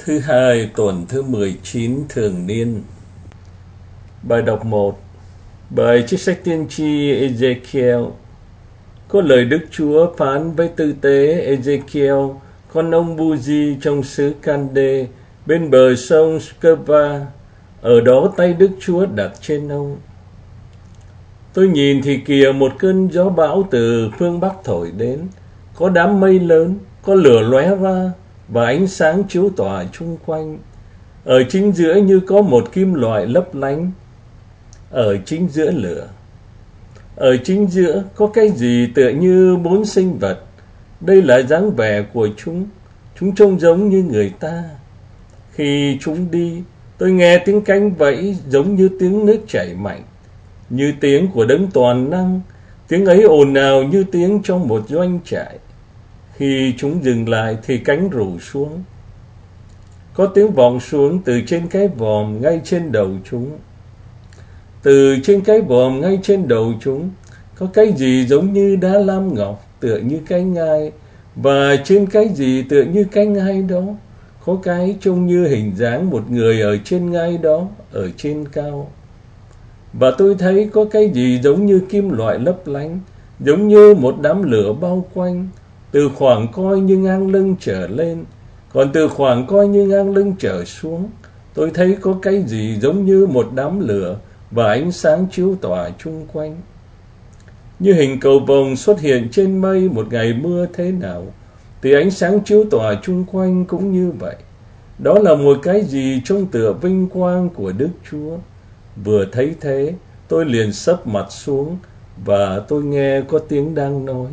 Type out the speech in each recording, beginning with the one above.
Thứ hai tuần thứ 19 thường niên. Bài đọc 1. Bài trích sách tiên tri Ezekiel. Có lời Đức Chúa phán với tư tế Ezekiel, con ông Buzi trong xứ Cande, bên bờ sông Skeva. Ở đó tay Đức Chúa đặt trên ông. Tôi nhìn thì kìa, một cơn gió bão từ phương Bắc thổi đến, có đám mây lớn, có lửa lóe ra và ánh sáng chiếu tỏa chung quanh. Ở chính giữa như có một kim loại lấp lánh ở chính giữa lửa. Ở chính giữa có cái gì tựa như 4 sinh vật. Đây là dáng vẻ của chúng. Chúng trông giống như người ta. Khi chúng đi, tôi nghe tiếng cánh vẫy giống như tiếng nước chảy mạnh, như tiếng của đấng toàn năng. Tiếng ấy ồn ào như tiếng trong một doanh trại. Khi chúng dừng lại thì cánh rủ xuống. Có tiếng vọng xuống từ trên cái vòm ngay trên đầu chúng. Từ trên cái vòm ngay trên đầu chúng có cái gì giống như đá lam ngọc tựa như cái ngai, và trên cái gì tựa như cái ngai đó có cái trông như hình dáng một người ở trên ngai đó, ở trên cao. Và tôi thấy có cái gì giống như kim loại lấp lánh, giống như một đám lửa bao quanh, từ khoảng coi như ngang lưng trở lên. Còn từ khoảng coi như ngang lưng trở xuống, tôi thấy có cái gì giống như một đám lửa và ánh sáng chiếu tỏa chung quanh. Như hình cầu vồng xuất hiện trên mây một ngày mưa thế nào, thì ánh sáng chiếu tỏa chung quanh cũng như vậy. Đó là một cái gì trông tựa vinh quang của Đức Chúa. Vừa thấy thế, tôi liền sấp mặt xuống và tôi nghe có tiếng đang nói.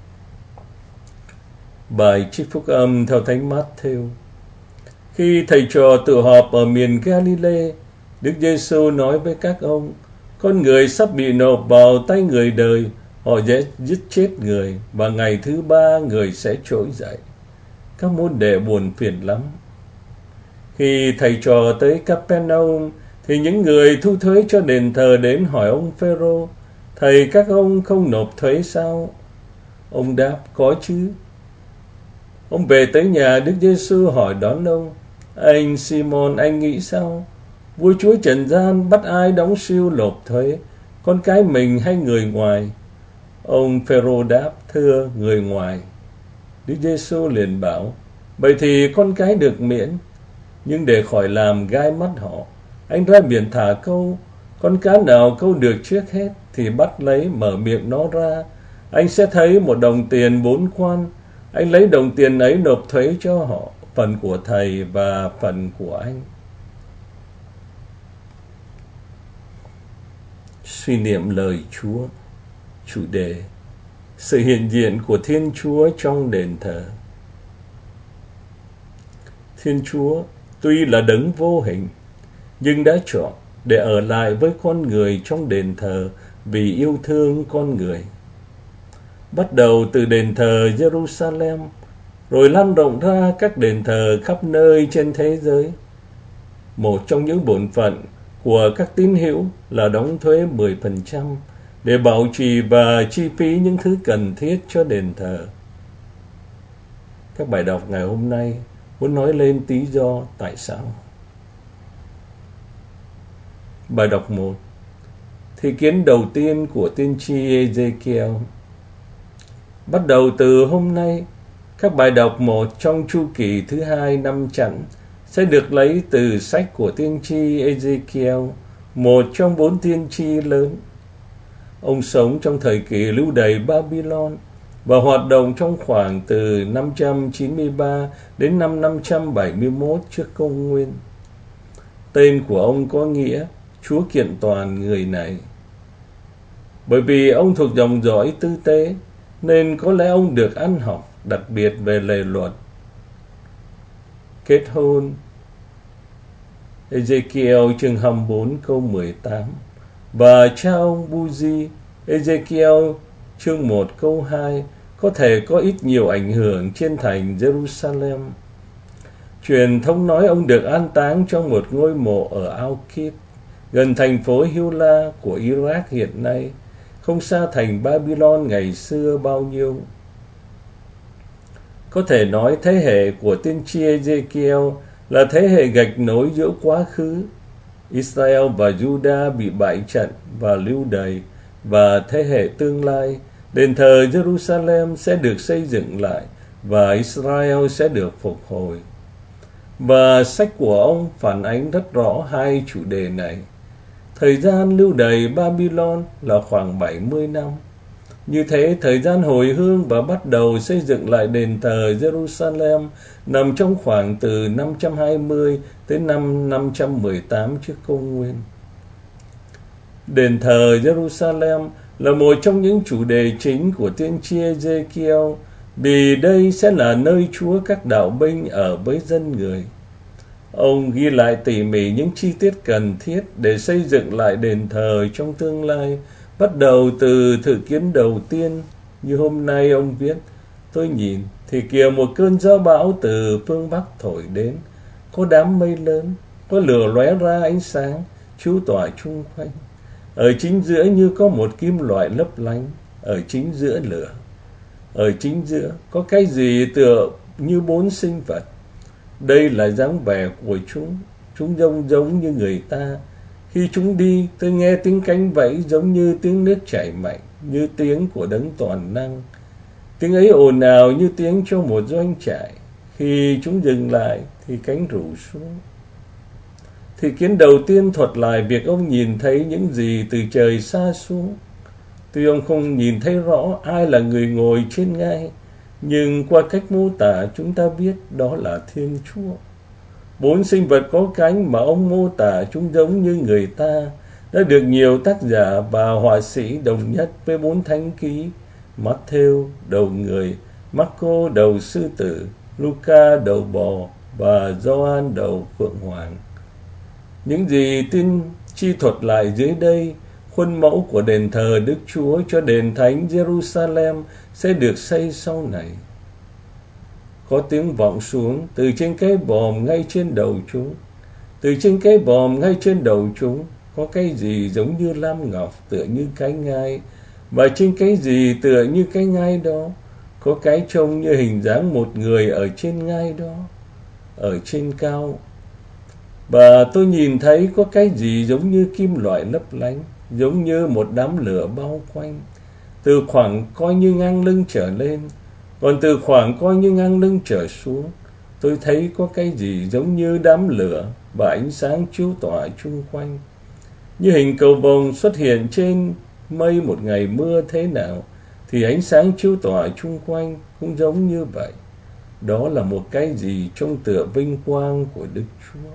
Bài trích phúc âm theo Thánh Mát-thêu. Khi thầy trò tụ họp ở miền Galilee, Đức Giêsu nói với các ông: con người sắp bị nộp vào tay người đời, họ sẽ giết chết người, và ngày thứ 3 người sẽ trỗi dậy. Các môn đệ buồn phiền lắm. Khi thầy trò tới Capernaum, thì những người thu thuế cho đền thờ đến hỏi ông Phêrô: thầy, các ông không nộp thuế sao? Ông đáp: có chứ. Ông về tới nhà, Đức Giêsu hỏi đón ông: anh Simon, anh nghĩ sao? Vua chúa trần gian bắt ai đóng siêu nộp thuế, con cái mình hay người ngoài? Ông Phêrô đáp: thưa, người ngoài. Đức Giêsu liền bảo: vậy thì con cái được miễn. Nhưng để khỏi làm gai mắt họ, anh ra biển thả câu. Con cá nào câu được trước hết thì bắt lấy, mở miệng nó ra. Anh sẽ thấy một đồng tiền 4 quan. Anh lấy đồng tiền ấy nộp thuế cho họ, phần của thầy và phần của anh. Suy niệm lời Chúa. Chủ đề: sự hiện diện của Thiên Chúa trong đền thờ. Thiên Chúa tuy là đấng vô hình, nhưng đã chọn để ở lại với con người trong đền thờ vì yêu thương con người. Bắt đầu từ đền thờ Jerusalem, rồi lan rộng ra các đền thờ khắp nơi trên thế giới. Một trong những bổn phận của các tín hữu là đóng thuế 10% để bảo trì và chi phí những thứ cần thiết cho đền thờ. Các bài đọc ngày hôm nay muốn nói lên lý do tại sao. Bài đọc 1. Thị kiến đầu tiên của tiên tri Ezekiel. Bắt đầu từ hôm nay, các bài đọc 1 trong chu kỳ thứ 2 năm Chẵn sẽ được lấy từ sách của tiên tri Ezekiel, một trong 4 tiên tri lớn. Ông sống trong thời kỳ lưu đày Babylon và hoạt động trong khoảng từ 593 đến năm 571 trước công nguyên. Tên của ông có nghĩa Chúa kiện toàn người này. Bởi vì ông thuộc dòng dõi tư tế, nên có lẽ ông được ăn học đặc biệt về lề luật. Kết hôn. Ezekiel chương 24 câu 18. Và cha ông Buzi, Ezekiel chương 1 câu 2, có thể có ít nhiều ảnh hưởng trên thành Jerusalem. Truyền thông nói ông được an táng trong một ngôi mộ ở Ao-Kip, gần thành phố Hula của Iraq hiện nay, không xa thành Babylon ngày xưa bao nhiêu. Có thể nói thế hệ của tiên tri Ezekiel là thế hệ gạch nối giữa quá khứ, Israel và Judah bị bại trận và lưu đày, và thế hệ tương lai, đền thờ Jerusalem sẽ được xây dựng lại và Israel sẽ được phục hồi. Và sách của ông phản ánh rất rõ hai chủ đề này. Thời gian lưu đày Babylon là khoảng 70 năm. Như thế, thời gian hồi hương và bắt đầu xây dựng lại đền thờ Jerusalem nằm trong khoảng từ 520 tới năm 518 trước công nguyên. Đền thờ Jerusalem là một trong những chủ đề chính của tiên tri Ezekiel, vì đây sẽ là nơi Chúa các đạo binh ở với dân người. Ông ghi lại tỉ mỉ những chi tiết cần thiết để xây dựng lại đền thờ trong tương lai, bắt đầu từ thử kiến đầu tiên. Như hôm nay ông viết: tôi nhìn thì kìa một cơn gió bão từ phương Bắc thổi đến, có đám mây lớn, có lửa lóe ra ánh sáng, chiếu tỏa chung quanh. Ở chính giữa như có một kim loại lấp lánh, ở chính giữa lửa. Ở chính giữa có cái gì tựa như 4 sinh vật. Đây là dáng vẻ của chúng giống như người ta. Khi chúng đi, tôi nghe tiếng cánh vẫy giống như tiếng nước chảy mạnh, như tiếng của đấng toàn năng. Tiếng ấy ồn ào như tiếng cho một doanh trại. Khi chúng dừng lại thì cánh rủ xuống. Thị kiến đầu tiên thuật lại việc ông nhìn thấy những gì từ trời xa xuống. Tuy ông không nhìn thấy rõ ai là người ngồi trên ngai, nhưng qua cách mô tả chúng ta biết đó là Thiên Chúa. 4 sinh vật có cánh mà ông mô tả chúng giống như người ta đã được nhiều tác giả và họa sĩ đồng nhất với 4 thánh ký: Matthew đầu người, Marco đầu sư tử, Luca đầu bò và Gioan đầu phượng hoàng. Những gì tin chi thuật lại dưới đây, khuôn mẫu của đền thờ Đức Chúa cho đền thánh Jerusalem sẽ được xây sau này. Có tiếng vọng xuống từ trên cái bòm ngay trên đầu chúng. Từ trên cái bòm ngay trên đầu chúng có cái gì giống như lam ngọc tựa như cái ngai, và trên cái gì tựa như cái ngai đó có cái trông như hình dáng một người ở trên ngai đó, ở trên cao. Và tôi nhìn thấy có cái gì giống như kim loại lấp lánh, giống như một đám lửa bao quanh, từ khoảng coi như ngang lưng trở lên. Còn từ khoảng coi như ngang lưng trở xuống, tôi thấy có cái gì giống như đám lửa và ánh sáng chiếu tỏa chung quanh. Như hình cầu vồng xuất hiện trên mây một ngày mưa thế nào, thì ánh sáng chiếu tỏa chung quanh cũng giống như vậy. Đó là một cái gì trông tựa vinh quang của Đức Chúa.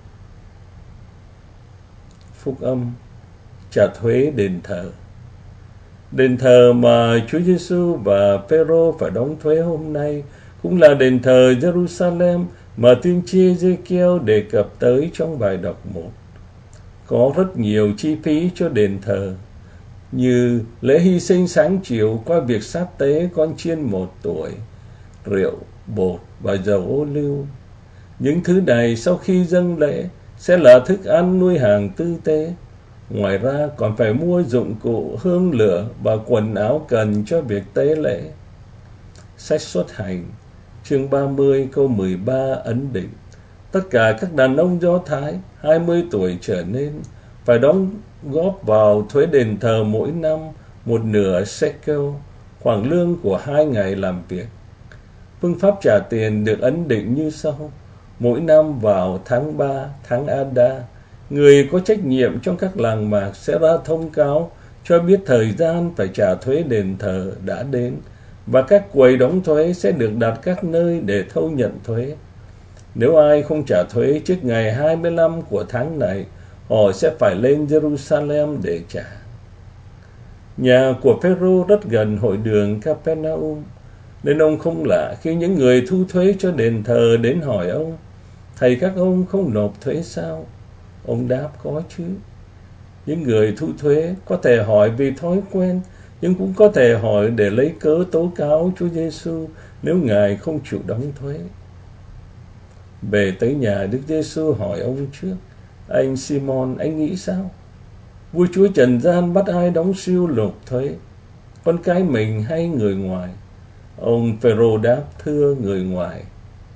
Phúc âm trả thuế đền thờ. Đền thờ mà Chúa Giêsu và Phêrô phải đóng thuế hôm nay cũng là đền thờ Jerusalem mà tiên tri Ezekiel đề cập tới trong bài đọc 1. Có rất nhiều chi phí cho đền thờ, như lễ hy sinh sáng chiều qua việc sát tế con chiên 1 tuổi, rượu, bột và dầu ô liu. Những thứ này sau khi dâng lễ sẽ là thức ăn nuôi hàng tư tế. Ngoài ra còn phải mua dụng cụ hương lửa và quần áo cần cho việc tế lễ. Sách Xuất Hành chương 30 câu 13 ấn định: tất cả các đàn ông Do Thái 20 tuổi trở nên phải đóng góp vào thuế đền thờ mỗi năm 1/2 shekel, khoảng lương của 2 ngày làm việc. Phương pháp trả tiền được ấn định như sau: mỗi năm vào tháng 3, tháng Adar, người có trách nhiệm trong các làng mạc sẽ ra thông cáo cho biết thời gian phải trả thuế đền thờ đã đến, và các quầy đóng thuế sẽ được đặt các nơi để thâu nhận thuế. Nếu ai không trả thuế trước ngày 25 của tháng này, họ sẽ phải lên Jerusalem để trả. Nhà của Phêrô rất gần hội đường Capernaum, nên ông không lạ khi những người thu thuế cho đền thờ đến hỏi ông: thầy, các ông không nộp thuế sao? Ông đáp: có chứ. Những người thu thuế có thể hỏi vì thói quen, nhưng cũng có thể hỏi để lấy cớ tố cáo Chúa Giêsu nếu Ngài không chịu đóng thuế. Về tới nhà, Đức Giêsu hỏi ông trước: anh Simon, anh nghĩ sao? Vua chúa trần gian bắt ai đóng siêu nộp thuế, con cái mình hay người ngoài? Ông Phêrô đáp: thưa, người ngoài.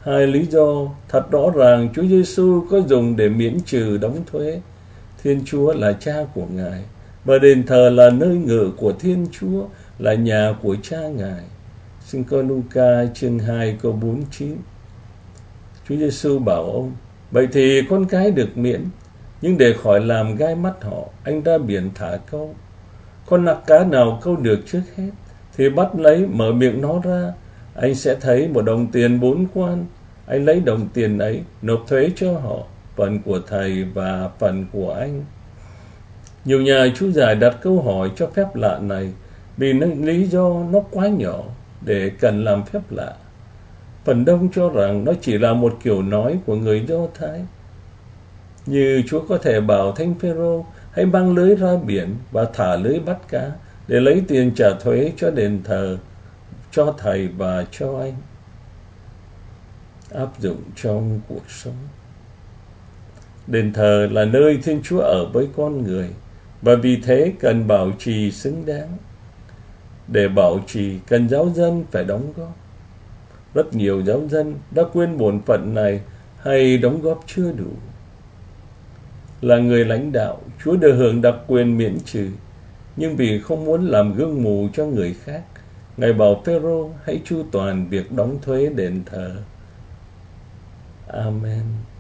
Hai lý do thật rõ ràng Chúa Giêsu có dùng để miễn trừ đóng thuế. Thiên Chúa là cha của Ngài, và đền thờ là nơi ngự của Thiên Chúa, là nhà của cha Ngài. Xin coi Luca chương 2 câu 49. Chúa Giêsu bảo ông: vậy thì con cái được miễn, nhưng để khỏi làm gai mắt họ, anh ra biển thả câu. Con nặng cá nào câu được trước hết thì bắt lấy, mở miệng nó ra, anh sẽ thấy một đồng tiền 4 quan. Anh lấy đồng tiền ấy nộp thuế cho họ, phần của thầy và phần của anh. Nhiều nhà chú giải đặt câu hỏi cho phép lạ này vì lý do nó quá nhỏ để cần làm phép lạ. Phần đông cho rằng nó chỉ là một kiểu nói của người Do Thái. Như Chúa có thể bảo Thánh Phêrô hãy mang lưới ra biển và thả lưới bắt cá để lấy tiền trả thuế cho đền thờ, cho thầy và cho anh. Áp dụng trong cuộc sống. Đền thờ là nơi Thiên Chúa ở với con người, và vì thế cần bảo trì xứng đáng. Để bảo trì cần giáo dân phải đóng góp. Rất nhiều giáo dân đã quên bổn phận này hay đóng góp chưa đủ. Là người lãnh đạo, Chúa được hưởng đặc quyền miễn trừ, nhưng vì không muốn làm gương mù cho người khác, Ngài bảo Phêrô hãy chu toàn việc đóng thuế đền thờ. Amen.